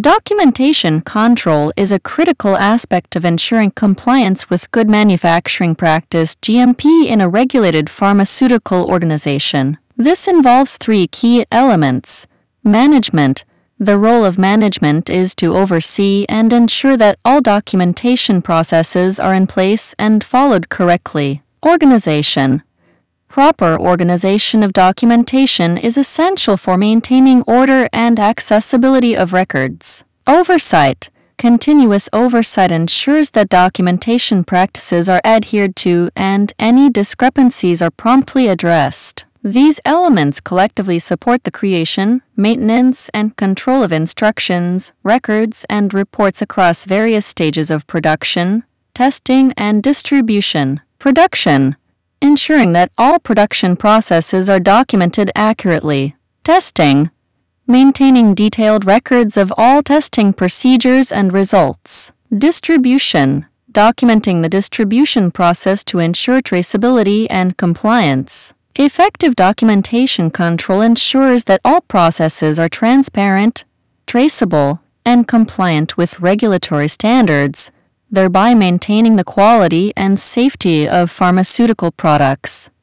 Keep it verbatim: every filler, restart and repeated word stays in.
Documentation control is a critical aspect of ensuring compliance with good manufacturing practice (G M P) in a regulated pharmaceutical organization. This involves three key elements. Management. The role of management is to oversee and ensure that all documentation processes are in place and followed correctly. Organization. Proper organization of documentation is essential for maintaining order and accessibility of records. Oversight. Continuous oversight ensures that documentation practices are adhered to and any discrepancies are promptly addressed. These elements collectively support the creation, maintenance, and control of instructions, records, and reports across various stages of production, testing, and distribution. Production. Ensuring that all production processes are documented accurately. Testing. Maintaining detailed records of all testing procedures and results. Distribution. Documenting the distribution process to ensure traceability and compliance. Effective documentation control ensures that all processes are transparent, traceable, and compliant with regulatory standards, thereby maintaining the quality and safety of pharmaceutical products.